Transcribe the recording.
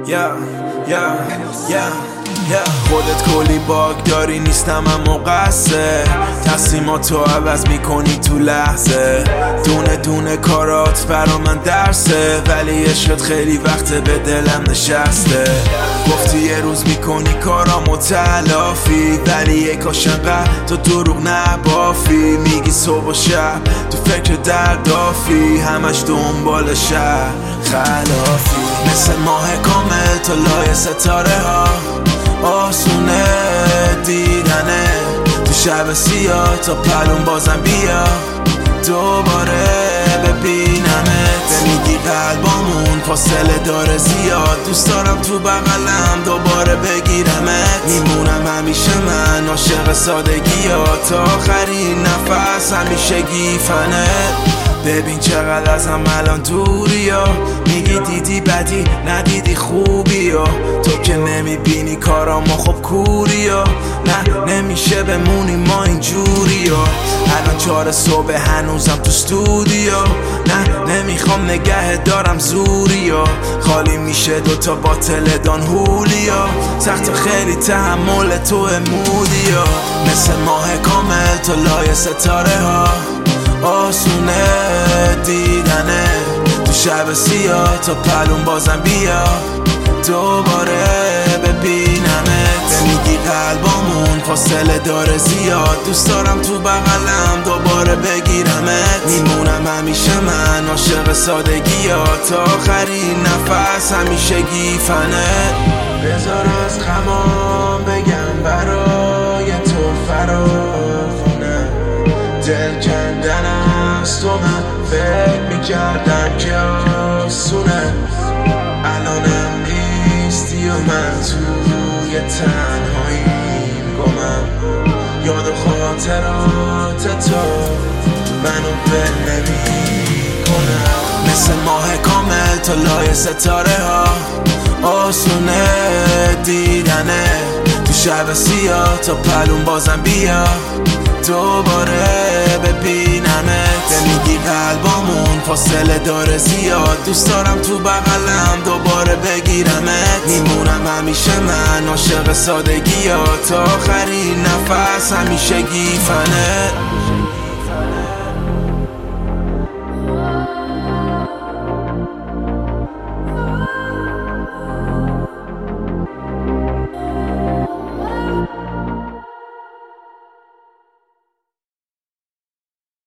خودت کلی باگ داری، نیستم اما قصه تصمیماتو عوض میکنی تو لحظه. دونه دونه کارات برا من درسه، ولی عشقت خیلی وقته به دلم نشسته. گفتی یه روز میکنی کارامو تلافی، ولی یه کاش انقدر تو دروغ نبافی. میگی صبح و شب تو فکر دردافی، همش دنبال شهر خلافی. مثل ماه کامل تو لای ستاره ها، آسونه دیدنه تو شب سیاه. تا پلون بازم بیا دوباره ببینمت. میگی قلبامون فاصله داره زیاد، دوست دارم تو بغلم دوباره بگیرمت. میمونم همیشه من عاشق سادگیات، تا آخرین نفس همیشه گیفنه. ببین چقدر ازم الان دوری ها، میگی دیدی بدی ندیدی خوبی ها. تو که نمیبینی کارامو خب کوری ها، نه نمیشه بمونی ما اینجوری ها. الان 4 صبح هنوزم تو استودیو، نه نمیخوام نگه دارم زوری ها. خالی میشه دوتا باطل دان هولیا، سخت خیلی تحمل تو مودی ها. مثل ماه کامل تو لای ستاره ها، آسونه دیدنه تو شب سیاه. تا پلون بازم بیا دوباره ببینمت. میگی قلبامون فاصله داره زیاد، دوست دارم تو بغلم دوباره بگیرمت. میمونم همیشه من عاشق سادگیات، تا آخرین نفس همیشه گیفنه. بذار از غمام بگم برای تو فراوونه، دل کندن است و من فکر میکردم که آسونه. الانم نیستی و من توی تنهاییم گمم، یاد و خاطرات تو منو بل نمیکنم. مثل ماه کامل تو لای ستاره ها، آسونه دیدنه تو شب سیاه. تا پلون بازم بیا دوباره ببینمت. میگی قلبامون فاصله داره زیاد، دوست دارم تو بغلم دوباره بگیرمت. میمونم همیشه من عاشق سادگیات، تا آخرین نفس همیشه گیفنه.